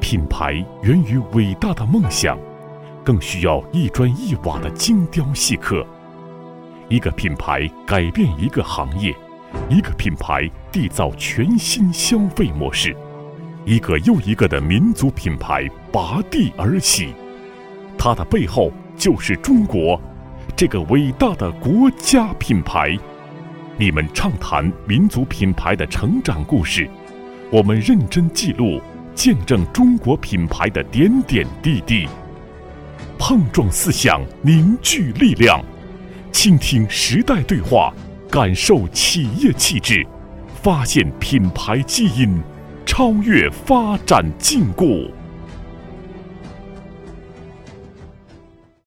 品牌源于伟大的梦想，更需要一砖一瓦的精雕细刻。一个品牌改变一个行业，一个品牌缔造全新消费模式，一个又一个的民族品牌拔地而起。它的背后就是中国，这个伟大的国家品牌。你们畅谈民族品牌的成长故事，我们认真记录，见证中国品牌的点点滴滴。碰撞思想，凝聚力量，倾听时代对话，感受企业气质，发现品牌基因，超越发展禁锢。